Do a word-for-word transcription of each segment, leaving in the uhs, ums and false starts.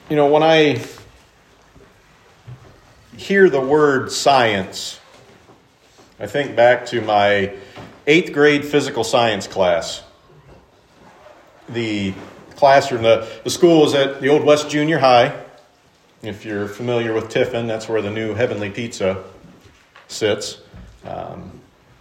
You know, when I hear the word science, I think back to my eighth grade physical science class. The classroom, the, the school was at the old West Junior High. If you're familiar with Tiffin, that's where the new Heavenly Pizza sits. Um,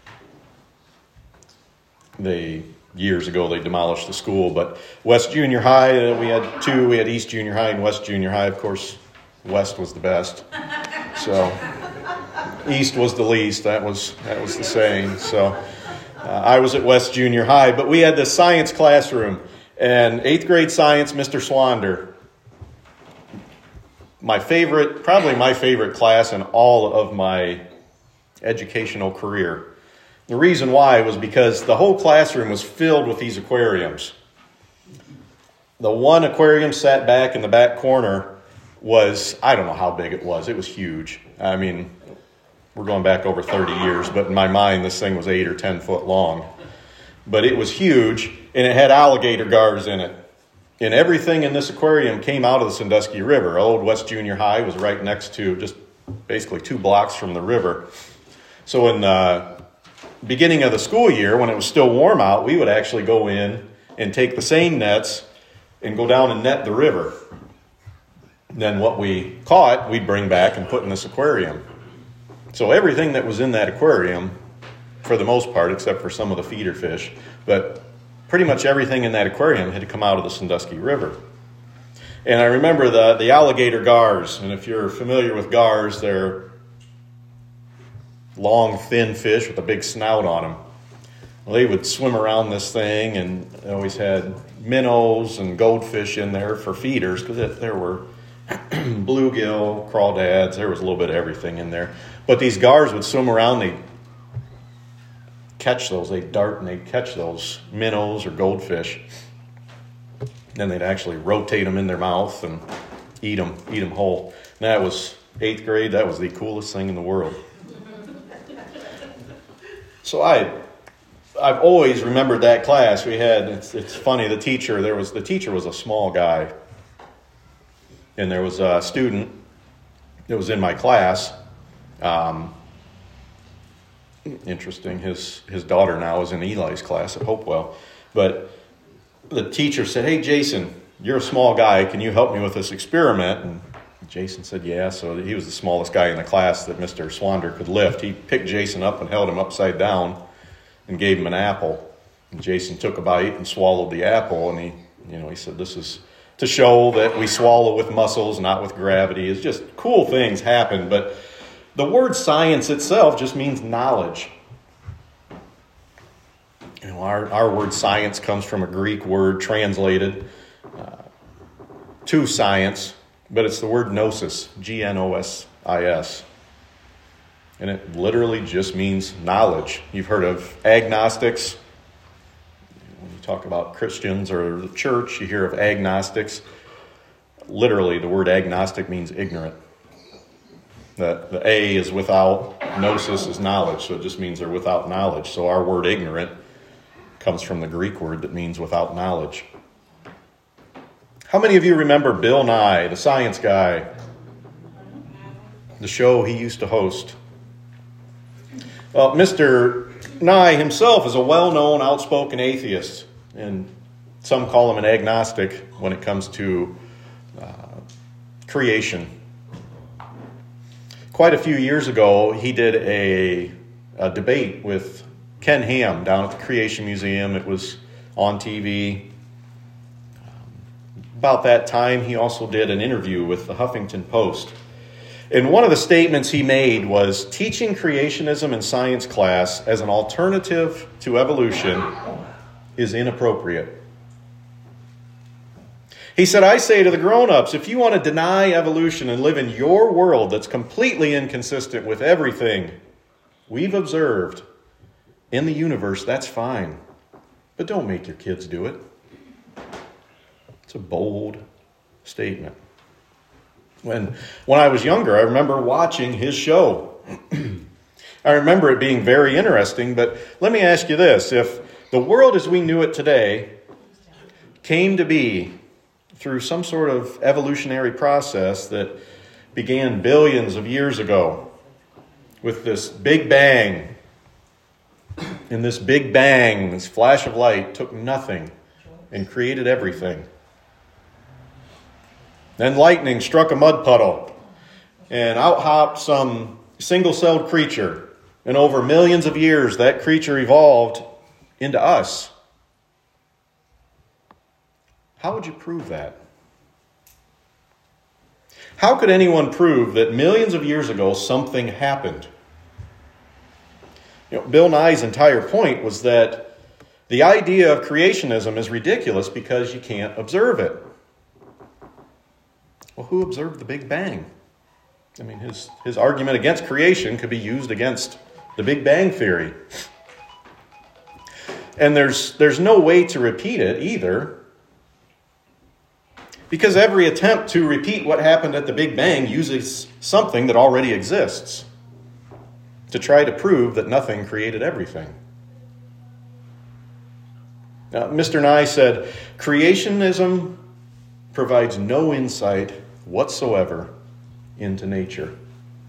they years ago they demolished the school, but West Junior High, uh, we had two. We had East Junior High and West Junior High. Of course, West was the best, so East was the least. That was that was the saying. So uh, I was at West Junior High, but we had this science classroom, and eighth grade science, Mister Swander. My favorite, probably my favorite class in all of my educational career. The reason why was because the whole classroom was filled with these aquariums. The one aquarium sat back in the back corner was, I don't know how big it was. It was huge. I mean, we're going back over thirty years, but in my mind, this thing was eight or ten foot long. But it was huge, and it had alligator gars in it. And everything in this aquarium came out of the Sandusky River. Old West Junior High was right next to, just basically two blocks from the river. So in the beginning of the school year, when it was still warm out, we would actually go in and take the seine nets and go down and net the river. And then what we caught, we'd bring back and put in this aquarium. So everything that was in that aquarium, for the most part, except for some of the feeder fish, but pretty much everything in that aquarium had to come out of the Sandusky River. And I remember the, the alligator gars, and if you're familiar with gars, they're long, thin fish with a big snout on them. Well, they would swim around this thing, and they always had minnows and goldfish in there for feeders, because there were bluegill, crawdads, there was a little bit of everything in there. But these gars would swim around, they'd catch those, they'd dart and they'd catch those minnows or goldfish. Then they'd actually rotate them in their mouth and eat them, eat them whole. And that was eighth grade, that was the coolest thing in the world. So I, I've always remembered that class we had. It's, it's funny. The teacher, there was the teacher was a small guy, and there was a student that was in my class. Um, interesting. His his daughter now is in Eli's class at Hopewell, but the teacher said, "Hey, Jason, you're a small guy. Can you help me with this experiment?" And Jason said, yeah. So he was the smallest guy in the class that Mister Swander could lift. He picked Jason up and held him upside down and gave him an apple. And Jason took a bite and swallowed the apple. And he, you know, he said, this is to show that we swallow with muscles, not with gravity. It's just cool things happen. But the word science itself just means knowledge. You know, our, our word science comes from a Greek word translated uh, to science. But it's the word gnosis, G N O S I S. And it literally just means knowledge. You've heard of agnostics. When you talk about Christians or the church, you hear of agnostics. Literally, the word agnostic means ignorant. The, the A is without, gnosis is knowledge, so it just means they're without knowledge. So our word ignorant comes from the Greek word that means without knowledge. How many of you remember Bill Nye, the science guy? The show he used to host. Well, Mister Nye himself is a well-known, outspoken atheist, and some call him an agnostic when it comes to uh, creation. Quite a few years ago, he did a, a debate with Ken Ham down at the Creation Museum. It was on T V. About that time, he also did an interview with the Huffington Post. And one of the statements he made was, teaching creationism in science class as an alternative to evolution is inappropriate. He said, I say to the grown-ups, if you want to deny evolution and live in your world that's completely inconsistent with everything we've observed in the universe, that's fine. But don't make your kids do it. It's a bold statement. When, when I was younger, I remember watching his show. I remember it being very interesting, but let me ask you this. If the world as we knew it today came to be through some sort of evolutionary process that began billions of years ago with this Big Bang. And this Big Bang, this flash of light, took nothing and created everything. Then lightning struck a mud puddle, and out hopped some single-celled creature. And over millions of years, that creature evolved into us. How would you prove that? How could anyone prove that millions of years ago something happened? You know, Bill Nye's entire point was that the idea of creationism is ridiculous because you can't observe it. Well, who observed the Big Bang? I mean, his, his argument against creation could be used against the Big Bang theory. And there's, there's no way to repeat it either, because every attempt to repeat what happened at the Big Bang uses something that already exists to try to prove that nothing created everything. Now, Mister Nye said, creationism provides no insight whatsoever into nature.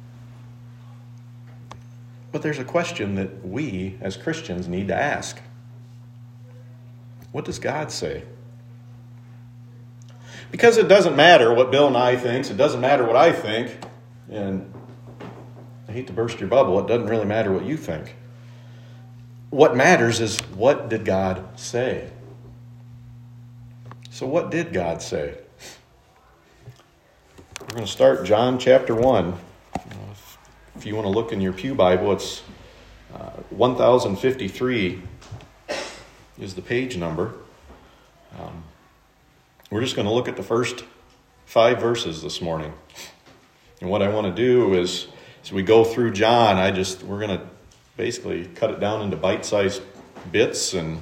But there's a question that we as Christians need to ask. What does God say? Because it doesn't matter what Bill Nye thinks, it doesn't matter what I think, and I hate to burst your bubble, it doesn't really matter what you think. What matters is, what did God say? So what did God say? We're going to start John chapter one. If you want to look in your pew Bible, it's uh, one thousand fifty-three is the page number. Um, we're just going to look at the first five verses this morning. And what I want to do is, as we go through John, I just we're going to basically cut it down into bite-sized bits and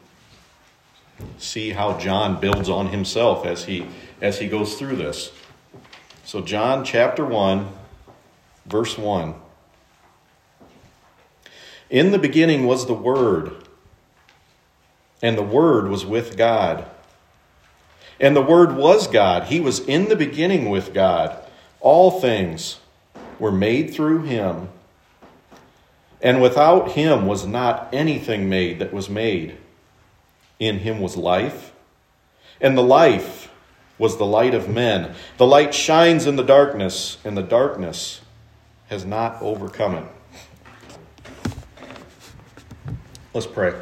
see how John builds on himself as he as he goes through this. So John chapter one, verse one. In the beginning was the Word, and the Word was with God. And the Word was God. He was in the beginning with God. All things were made through him, and without him was not anything made that was made. In him was life, and the life was the light of men. The light shines in the darkness, and the darkness has not overcome it. Let's pray.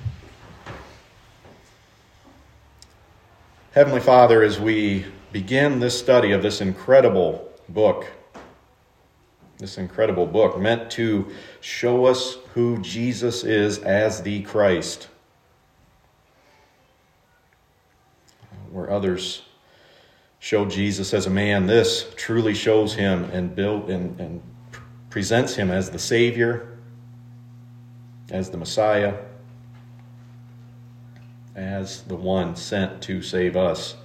Heavenly Father, as we begin this study of this incredible book, this incredible book meant to show us who Jesus is as the Christ, where others show Jesus as a man, this truly shows him and build and, and presents him as the Savior, as the Messiah, as the one sent to save us.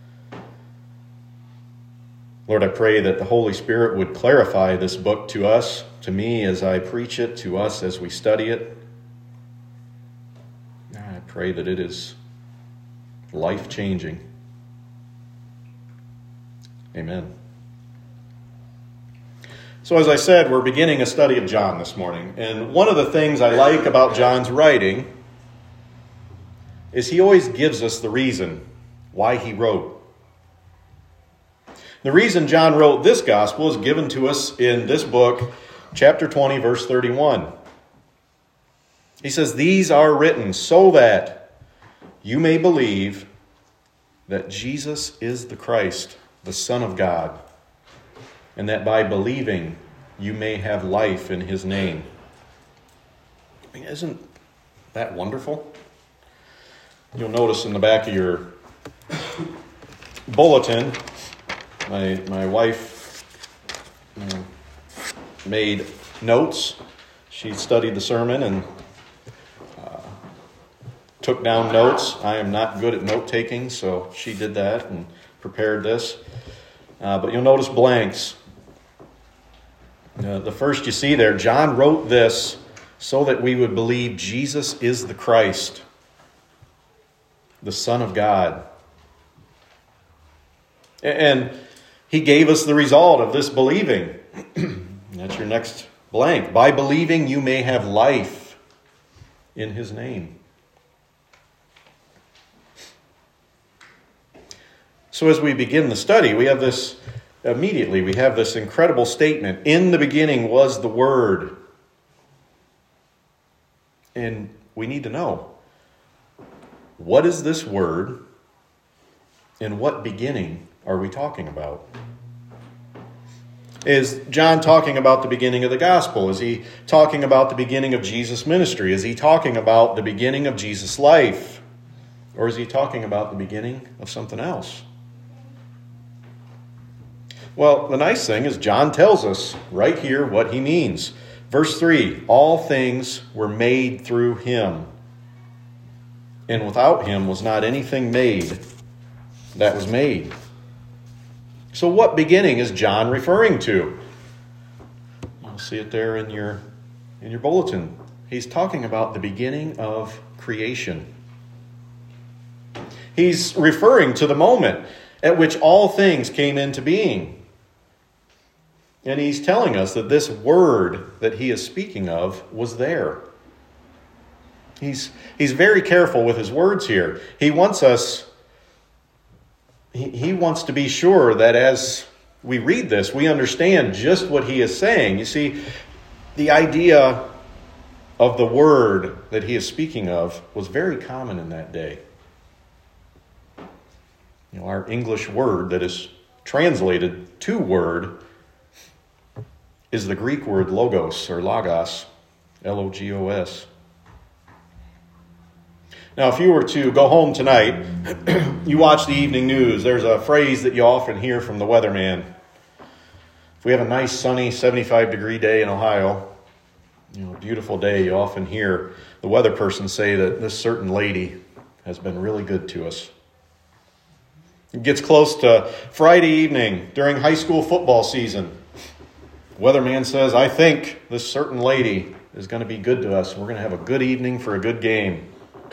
Lord, I pray that the Holy Spirit would clarify this book to us, to me as I preach it, to us as we study it. I pray that it is life-changing. Amen. So as I said, we're beginning a study of John this morning. And one of the things I like about John's writing is he always gives us the reason why he wrote. The reason John wrote this gospel is given to us in this book, chapter twenty, verse thirty-one. He says, "These are written so that you may believe that Jesus is the Christ, the Son of God, and that by believing you may have life in his name." I mean, isn't that wonderful? You'll notice in the back of your bulletin, my my wife uh, made notes. She studied the sermon and uh, took down notes. I am not good at note-taking, so she did that and prepared this. Uh, but you'll notice blanks. Uh, the first you see there, John wrote this so that we would believe Jesus is the Christ, the Son of God. And he gave us the result of this believing. That's your next blank. By believing, you may have life in his name. So as we begin the study, we have this, immediately, we have this incredible statement. In the beginning was the Word. And we need to know, what is this Word? And what beginning are we talking about? Is John talking about the beginning of the gospel? Is he talking about the beginning of Jesus' ministry? Is he talking about the beginning of Jesus' life? Or is he talking about the beginning of something else? Well, the nice thing is John tells us right here what he means. Verse three, all things were made through him, and without him was not anything made that was made. So what beginning is John referring to? You'll see it there in your, in your bulletin. He's talking about the beginning of creation. He's referring to the moment at which all things came into being. And he's telling us that this Word that he is speaking of was there. He's, he's very careful with his words here. He wants us, he, he wants to be sure that as we read this, we understand just what he is saying. You see, the idea of the Word that he is speaking of was very common in that day. You know, our English word that is translated to Word is the Greek word logos or logos, L O G O S. Now, if you were to go home tonight, you watch the evening news, there's a phrase that you often hear from the weatherman. If we have a nice, sunny, seventy-five degree day in Ohio, you know, a beautiful day, you often hear the weather person say that this certain lady has been really good to us. It gets close to Friday evening during high school football season. Weatherman says, I think this certain lady is going to be good to us. We're going to have a good evening for a good game.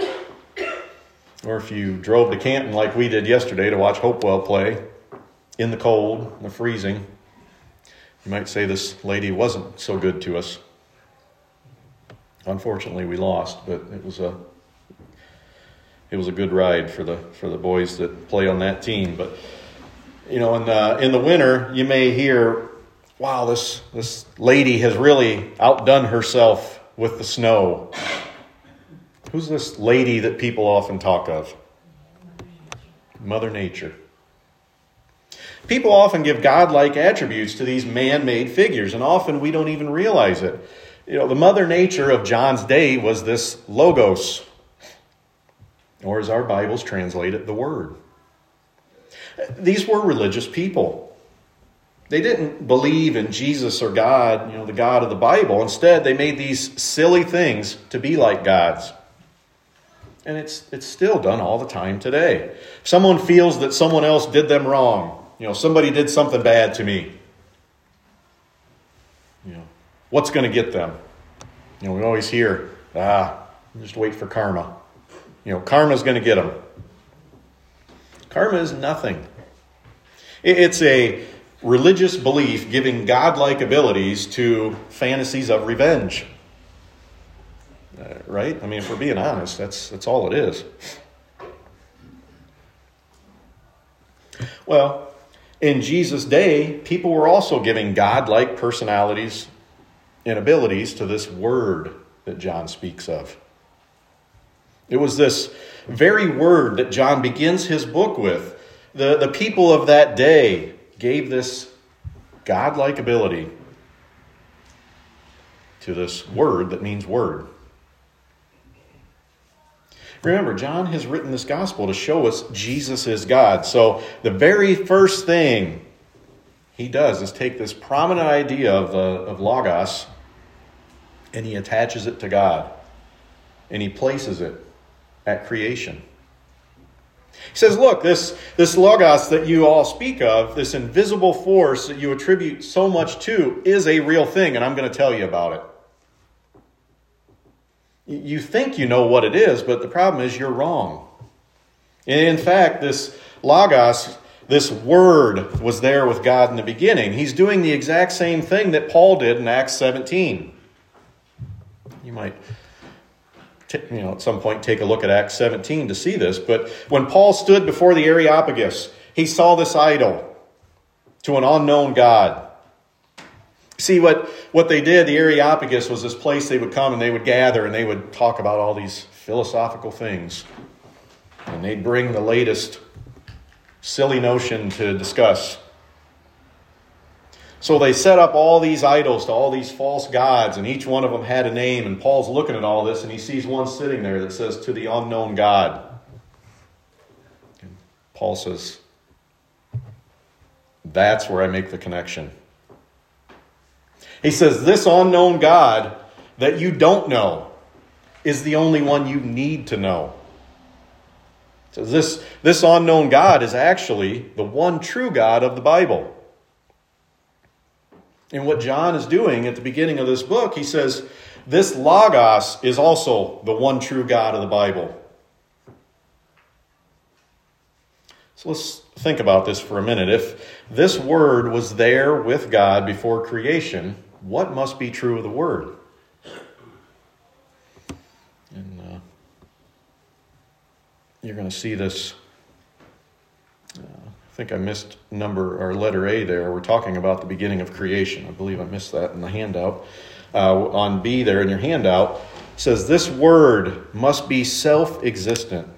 Or if you drove to Canton like we did yesterday to watch Hopewell play in the cold, in the freezing, you might say this lady wasn't so good to us. Unfortunately, we lost, but it was a it was a good ride for the for the boys that play on that team. But you know, in the, in the winter, you may hear, wow, this, this lady has really outdone herself with the snow. Who's this lady that people often talk of? Mother Nature. People often give godlike attributes to these man-made figures, and often we don't even realize it. You know, the Mother Nature of John's day was this logos, or as our Bibles translate it, the Word. These were religious people. They didn't believe in Jesus or God, you know, the God of the Bible. Instead, they made these silly things to be like gods. And it's it's still done all the time today. If someone feels that someone else did them wrong, you know, somebody did something bad to me, you know, what's going to get them? You know, we always hear, ah, just wait for karma. You know, karma's going to get them. Karma is nothing. It's a religious belief giving godlike abilities to fantasies of revenge. Uh, right? I mean, if we're being honest, that's that's all it is. Well, in Jesus' day, people were also giving godlike personalities and abilities to this Word that John speaks of. It was this very Word that John begins his book with. The, the people of that day gave this godlike ability to this Word that means Word. Remember, John has written this gospel to show us Jesus is God. So the very first thing he does is take this prominent idea of, uh, of Logos and he attaches it to God. And he places it at creation. He says, look, this, this Logos that you all speak of, this invisible force that you attribute so much to, is a real thing, and I'm going to tell you about it. You think you know what it is, but the problem is you're wrong. And in fact, this Logos this Word was there with God in the beginning. He's doing the exact same thing that Paul did in Acts seventeen. You might, t- you know, at some point take a look at Acts seventeen to see this. But when Paul stood before the Areopagus, he saw this idol to an unknown God. See, what, what they did, the Areopagus was this place they would come and they would gather and they would talk about all these philosophical things. And they'd bring the latest silly notion to discuss. So they set up all these idols to all these false gods, and each one of them had a name. And Paul's looking at all this, and he sees one sitting there that says, "To the unknown God." And Paul says, that's where I make the connection. He says, this unknown God that you don't know is the only one you need to know. So this, this unknown God is actually the one true God of the Bible. And what John is doing at the beginning of this book, he says, this Logos is also the one true God of the Bible. So let's think about this for a minute. If this Word was there with God before creation, what must be true of the Word? And uh, you're going to see this. Uh, I think I missed number or letter A there. We're talking about the beginning of creation. I believe I missed that in the handout. Uh, on B there in your handout, it says this Word must be self-existent.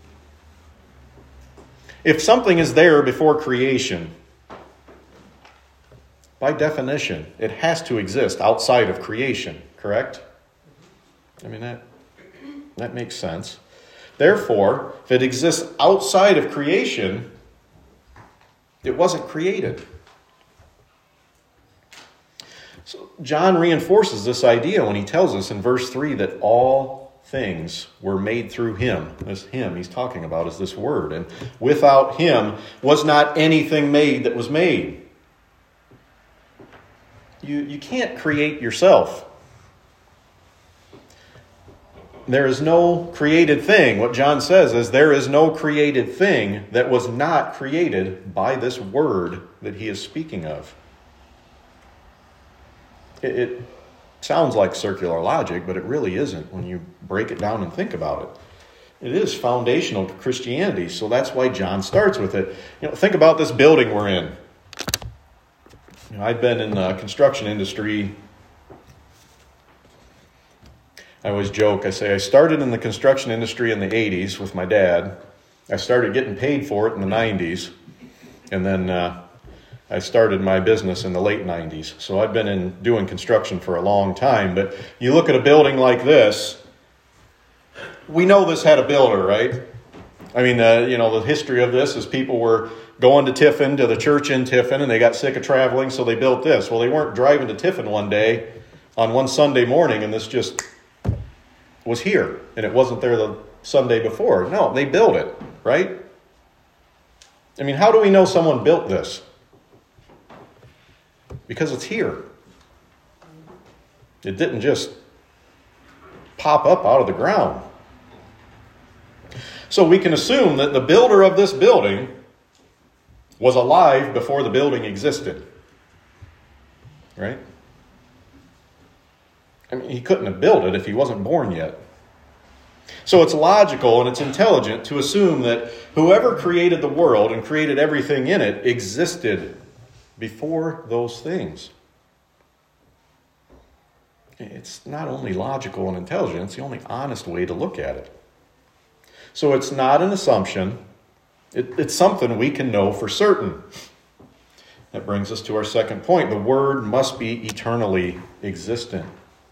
If something is there before creation, by definition, it has to exist outside of creation, correct? I mean, that, that makes sense. Therefore, if it exists outside of creation, it wasn't created. So John reinforces this idea when he tells us in verse three that all things were made through him. This him he's talking about is this Word. And without him was not anything made that was made. You, you can't create yourself. There is no created thing. What John says is there is no created thing that was not created by this Word that he is speaking of. It, it sounds like circular logic, but it really isn't when you break it down and think about it. It is foundational to Christianity, so that's why John starts with it. You know, think about this building we're in. You know, I've been in the construction industry. I always joke, I say I started in the construction industry in the eighties with my dad. I started getting paid for it in the nineties. And then uh, I started my business in the late nineties. So I've been in doing construction for a long time. But you look at a building like this, we know this had a builder, right? I mean, uh, you know, the history of this is people were going to Tiffin, to the church in Tiffin, and they got sick of traveling, so they built this. Well, they weren't driving to Tiffin one day on one Sunday morning, and this just was here, and it wasn't there the Sunday before. No, they built it, right? I mean, how do we know someone built this? Because it's here. It didn't just pop up out of the ground. So we can assume that the builder of this building was alive before the building existed. Right? I mean, he couldn't have built it if he wasn't born yet. So it's logical and it's intelligent to assume that whoever created the world and created everything in it existed before those things. It's not only logical and intelligent, it's the only honest way to look at it. So it's not an assumption. It, it's something we can know for certain. That brings us to our second point. The Word must be eternally existent.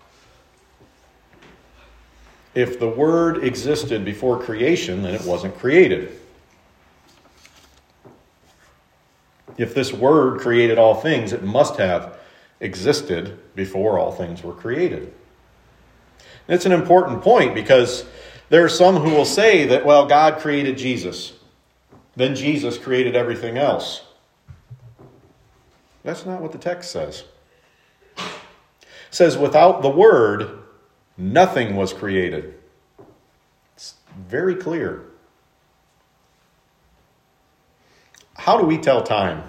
If the Word existed before creation, then it wasn't created. If this Word created all things, it must have existed before all things were created. And it's an important point because there are some who will say that, well, God created Jesus. Then Jesus created everything else. That's not what the text says. It says, without the Word, nothing was created. It's very clear. how do we tell time?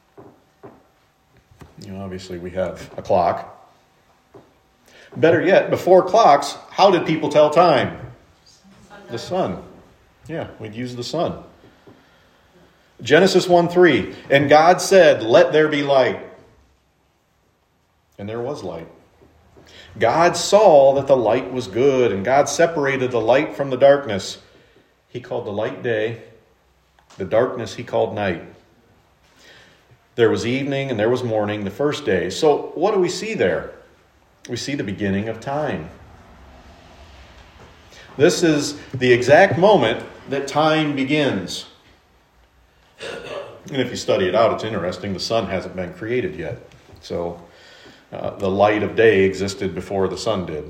You know, obviously we have a clock. Better yet, before clocks, how did people tell time? The sun. Yeah, we'd use the sun. Genesis one three, and God said, "Let there be light." And there was light. God saw that the light was good, and God separated the light from the darkness. He called the light day, the darkness he called night. There was evening and there was morning the first day. So what do we see there? We see the beginning of time. This is the exact moment that time begins. And if you study it out, it's interesting. The sun hasn't been created yet. So uh, the light of day existed before the sun did.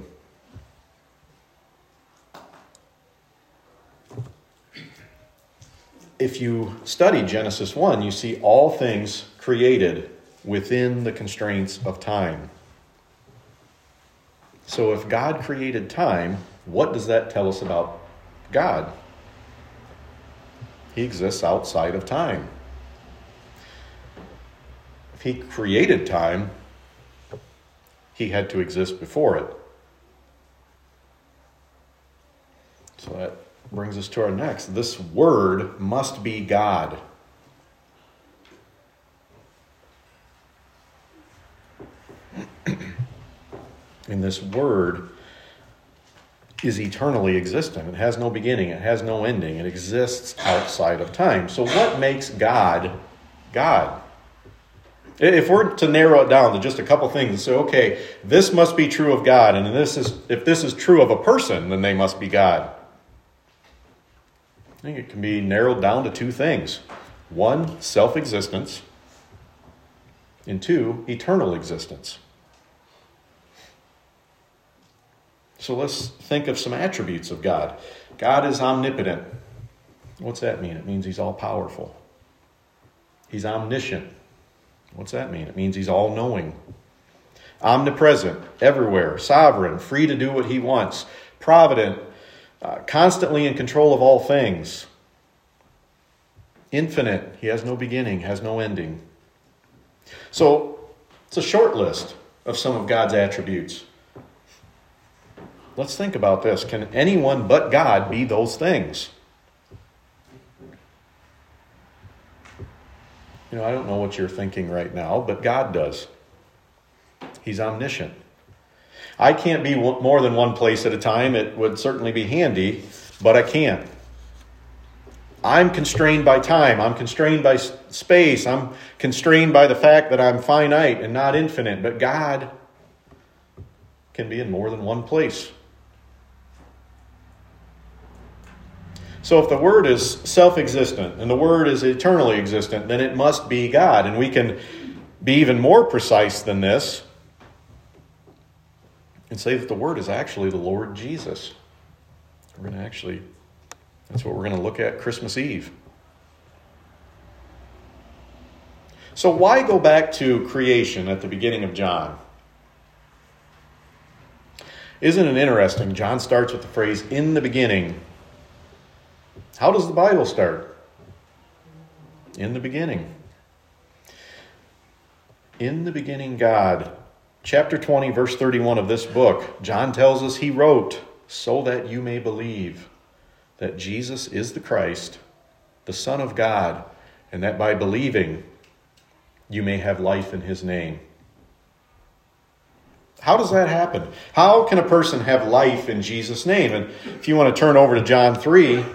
If you study Genesis one, you see all things created within the constraints of time. So if God created time, what does that tell us about God? He exists outside of time. If he created time, he had to exist before it. So that brings us to our next. This word must be God. And this word is eternally existent. It has no beginning. It has no ending. It exists outside of time. So what makes God God? If we're to narrow it down to just a couple things and say, okay, this must be true of God, and this is if this is true of a person, then they must be God. I think it can be narrowed down to two things. One, self-existence, and two, eternal existence. So let's think of some attributes of God. God is omnipotent. What's that mean? It means he's all-powerful. He's omniscient. What's that mean? It means he's all-knowing. Omnipresent, everywhere, sovereign, free to do what he wants, provident, uh, constantly in control of all things. Infinite, he has no beginning, has no ending. So it's a short list of some of God's attributes. Let's think about this. Can anyone but God be those things? You know, I don't know what you're thinking right now, but God does. He's omniscient. I can't be more than one place at a time. It would certainly be handy, but I can't. I'm constrained by time. I'm constrained by space. I'm constrained by the fact that I'm finite and not infinite. But God can be in more than one place. So if the Word is self-existent and the Word is eternally existent, then it must be God. And we can be even more precise than this and say that the Word is actually the Lord Jesus. We're going to actually, that's what we're going to look at Christmas Eve. So why go back to creation at the beginning of John? Isn't it interesting? John starts with the phrase, "in the beginning." How does the Bible start? In the beginning. In the beginning, God. Chapter twenty, verse thirty-one of this book, John tells us he wrote, "So that you may believe that Jesus is the Christ, the Son of God, and that by believing you may have life in his name." How does that happen? How can a person have life in Jesus' name? And if you want to turn over to John three,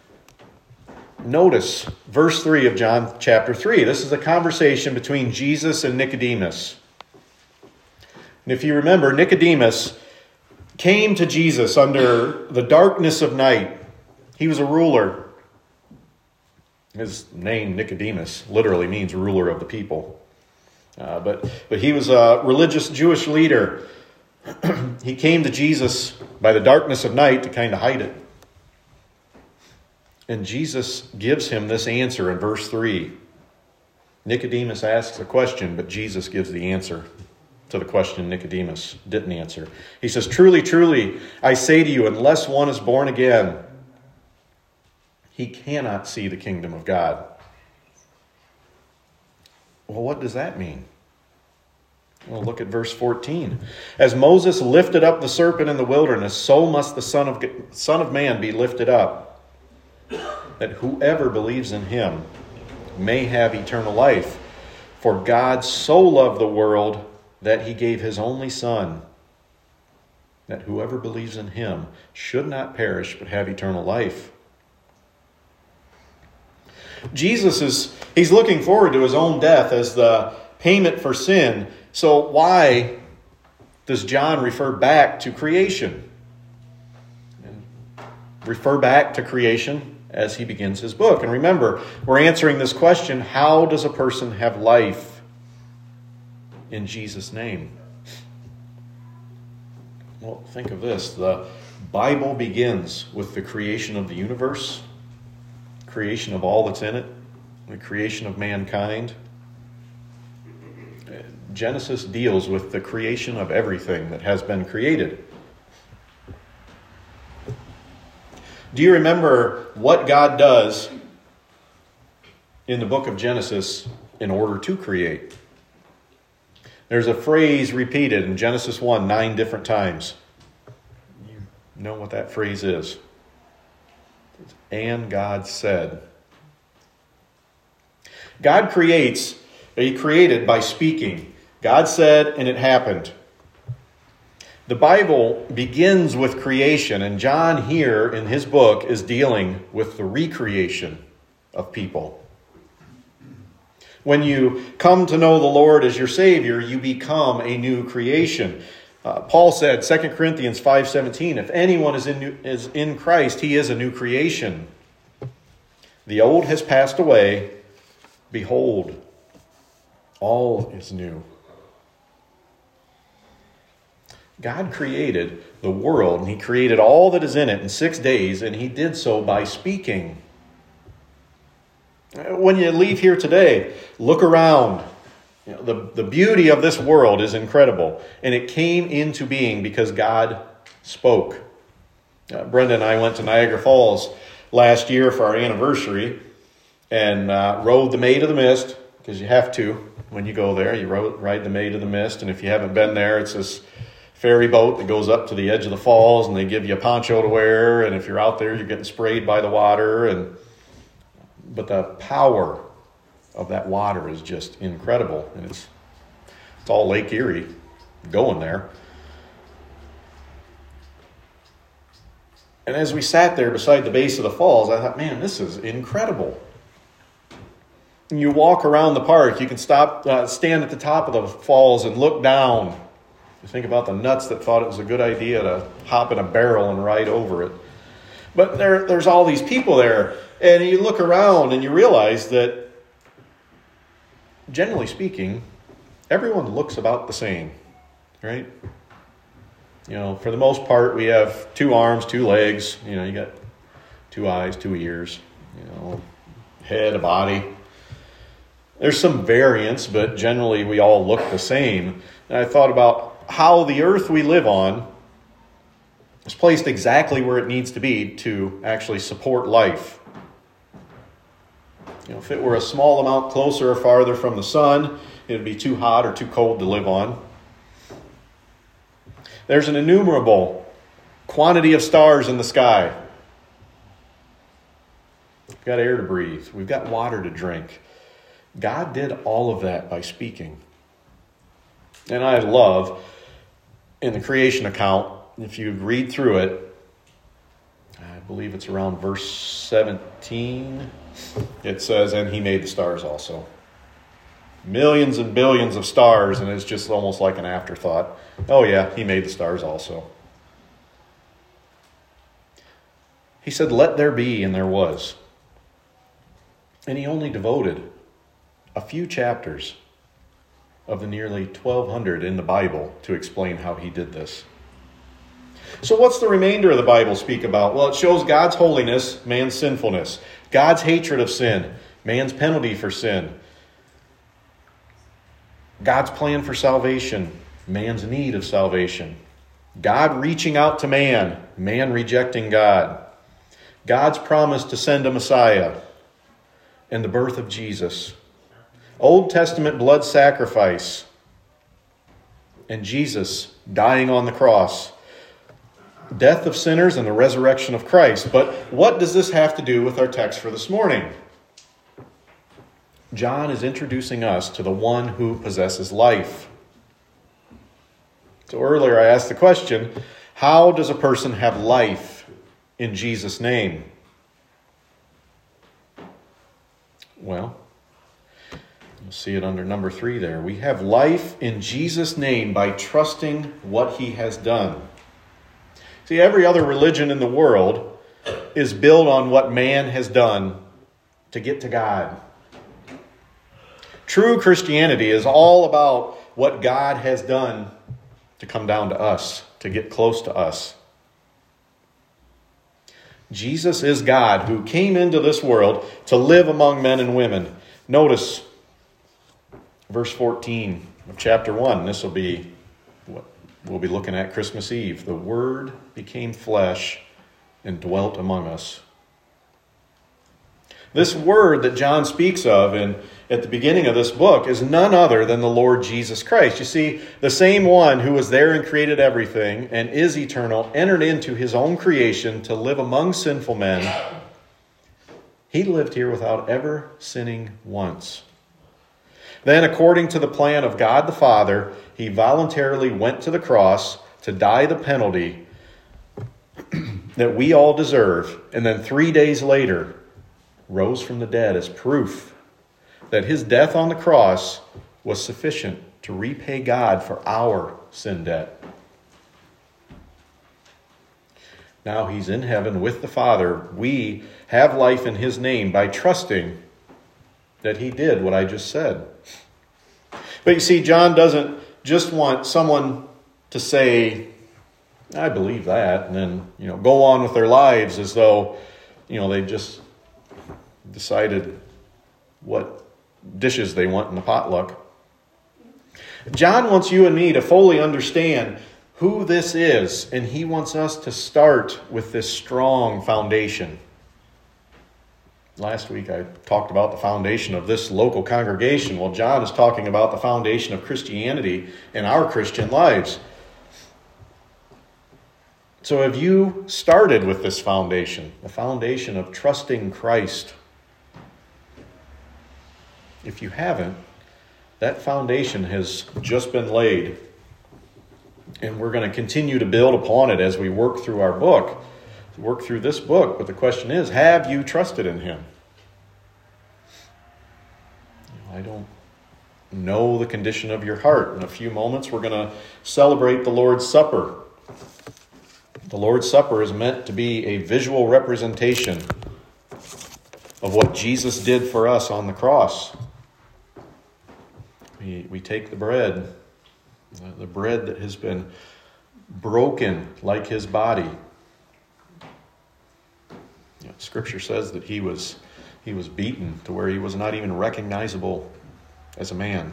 notice verse three of John chapter three. This is a conversation between Jesus and Nicodemus. And if you remember, Nicodemus came to Jesus under the darkness of night. He was a ruler. His name, Nicodemus, literally means ruler of the people. Uh, but, but he was a religious Jewish leader. He came to Jesus by the darkness of night to kind of hide it. And Jesus gives him this answer in verse three. Nicodemus asks a question, but Jesus gives the answer to the question Nicodemus didn't answer. He says, "Truly, truly, I say to you, unless one is born again, he cannot see the kingdom of God." Well, what does that mean? Well, look at verse fourteen. As Moses lifted up the serpent in the wilderness, so must the Son of, Son of Man be lifted up, that whoever believes in him may have eternal life. For God so loved the world that he gave his only Son, that whoever believes in him should not perish but have eternal life. Jesus is, he's looking forward to his own death as the payment for sin. So why does John refer back to creation? And refer back to creation as he begins his book. And remember, we're answering this question, how does a person have life in Jesus' name? Well, think of this. The Bible begins with the creation of the universe, creation of all that's in it, the creation of mankind. Genesis deals with the creation of everything that has been created. Do you remember what God does in the book of Genesis in order to create? There's a phrase repeated in Genesis one nine different times. You know what that phrase is. And God said. God creates, he created by speaking. God said, and it happened. The Bible begins with creation, and John here in his book is dealing with the recreation of people. When you come to know the Lord as your Savior, you become a new creation. Uh, Paul said, Second Corinthians five seventeen, if anyone is in, new, is in Christ, he is a new creation. The old has passed away. Behold, all is new. God created the world, and he created all that is in it in six days, and he did so by speaking. When you leave here today, look around. You know, the, the beauty of this world is incredible, and it came into being because God spoke. Uh, Brenda and I went to Niagara Falls last year for our anniversary and uh, rode the Maid of the Mist, because you have to when you go there. You rode, ride the Maid of the Mist, and if you haven't been there, it's this ferry boat that goes up to the edge of the falls, and they give you a poncho to wear, and if you're out there, you're getting sprayed by the water. And but the power of that water is just incredible, and it's it's all Lake Erie going there. And as we sat there beside the base of the falls, I thought, man, this is incredible. And you walk around the park, you can stop, uh, stand at the top of the falls and look down. You think about the nuts that thought it was a good idea to hop in a barrel and ride over it. But there, there's all these people there, and you look around and you realize that, generally speaking, everyone looks about the same, right? You know, for the most part, we have two arms, two legs. You know, you got two eyes, two ears, you know, head, a body. There's some variance, but generally we all look the same. And I thought about how the earth we live on is placed exactly where it needs to be to actually support life. You know, if it were a small amount closer or farther from the sun, it would be too hot or too cold to live on. There's an innumerable quantity of stars in the sky. We've got air to breathe. We've got water to drink. God did all of that by speaking. And I love, in the creation account, if you read through it, I believe it's around verse seventeen, it says, and he made the stars also. Millions and billions of stars, and it's just almost like an afterthought. Oh yeah, he made the stars also. He said, let there be, and there was. And he only devoted a few chapters of the nearly twelve hundred in the Bible to explain how he did this. So what's the remainder of the Bible speak about? Well, it shows God's holiness, man's sinfulness. God's hatred of sin, man's penalty for sin. God's plan for salvation, man's need of salvation. God reaching out to man, man rejecting God. God's promise to send a Messiah, and the birth of Jesus. Old Testament blood sacrifice and Jesus dying on the cross. Death of sinners and the resurrection of Christ. But what does this have to do with our text for this morning? John is introducing us to the one who possesses life. So earlier I asked the question, how does a person have life in Jesus' name? Well, you'll see it under number three there. We have life in Jesus' name by trusting what he has done. See, every other religion in the world is built on what man has done to get to God. True Christianity is all about what God has done to come down to us, to get close to us. Jesus is God who came into this world to live among men and women. Notice verse fourteen of chapter one. This will be what we'll be looking at Christmas Eve. The Word became flesh and dwelt among us. This Word that John speaks of in, at the beginning of this book is none other than the Lord Jesus Christ. You see, the same one who was there and created everything and is eternal entered into his own creation to live among sinful men. He lived here without ever sinning once. Then, according to the plan of God the Father, he voluntarily went to the cross to die the penalty that we all deserve, and then three days later rose from the dead as proof that his death on the cross was sufficient to repay God for our sin debt. Now he's in heaven with the Father. We have life in his name by trusting that he did what I just said. But you see, John doesn't just want someone to say, I believe that, and then, you know, go on with their lives as though, you know, they just decided what dishes they want in the potluck. John wants you and me to fully understand who this is, and he wants us to start with this strong foundation. Last week I talked about the foundation of this local congregation. Well, John is talking about the foundation of Christianity in our Christian lives. So have you started with this foundation, the foundation of trusting Christ? If you haven't, that foundation has just been laid. And we're going to continue to build upon it as we work through our book. Work through this book, but the question is, have you trusted in him? I don't know the condition of your heart. In a few moments, we're going to celebrate the Lord's Supper. The Lord's Supper is meant to be a visual representation of what Jesus did for us on the cross. We, we take the bread, the, the bread that has been broken like his body. You know, Scripture says that he was he was beaten to where he was not even recognizable as a man.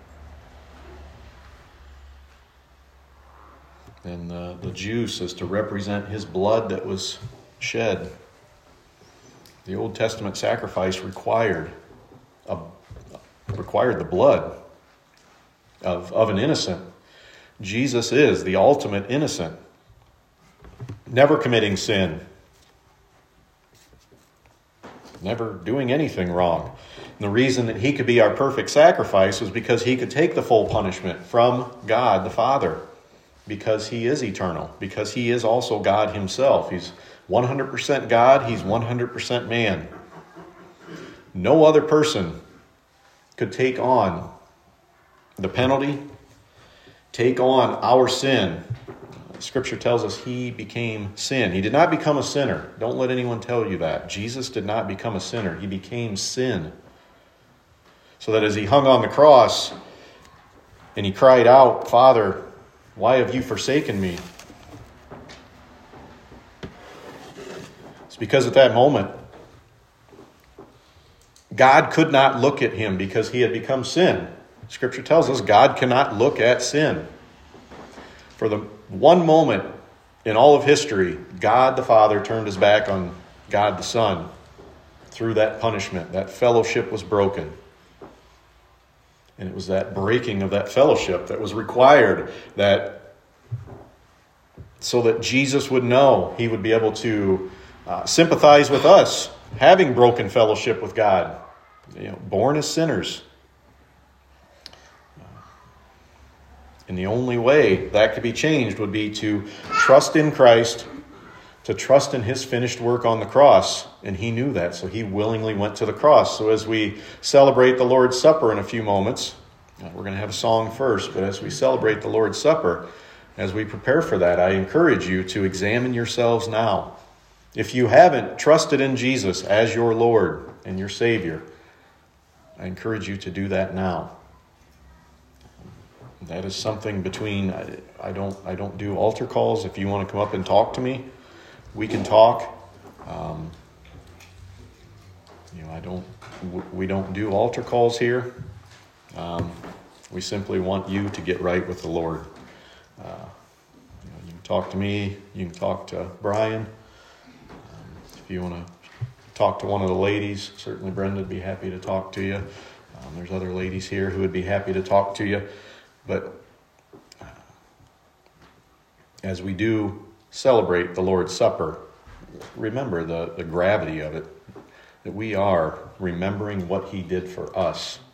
And the, the juice is to represent his blood that was shed. The Old Testament sacrifice required a, required the blood of, of an innocent. Jesus is the ultimate innocent, never committing sin, never doing anything wrong. And the reason that he could be our perfect sacrifice was because he could take the full punishment from God the Father, because he is eternal, because he is also God himself. He's one hundred percent God, he's one hundred percent man. No other person could take on the penalty, take on our sin. Scripture tells us he became sin. He did not become a sinner. Don't let anyone tell you that. Jesus did not become a sinner. He became sin. So that as he hung on the cross and he cried out, Father, why have you forsaken me? It's because at that moment, God could not look at him because he had become sin. Scripture tells us God cannot look at sin. For the one moment in all of history, God the Father turned his back on God the Son through that punishment. That fellowship was broken. And it was that breaking of that fellowship that was required, that so that Jesus would know, he would be able to uh, sympathize with us, having broken fellowship with God, you know, born as sinners. And the only way that could be changed would be to trust in Christ, to trust in his finished work on the cross. And he knew that, so he willingly went to the cross. So as we celebrate the Lord's Supper in a few moments, we're going to have a song first, but as we celebrate the Lord's Supper, as we prepare for that, I encourage you to examine yourselves now. If you haven't trusted in Jesus as your Lord and your Savior, I encourage you to do that now. That is something between, I, I don't I don't do altar calls. If you want to come up and talk to me, we can talk. Um, you know, I don't, we don't do altar calls here. Um, we simply want you to get right with the Lord. Uh, you know, you can talk to me, you can talk to Brian. Um, if you want to talk to one of the ladies, certainly Brenda would be happy to talk to you. Um, there's other ladies here who would be happy to talk to you. But uh, as we do celebrate the Lord's Supper, remember the, the gravity of it, that we are remembering what he did for us.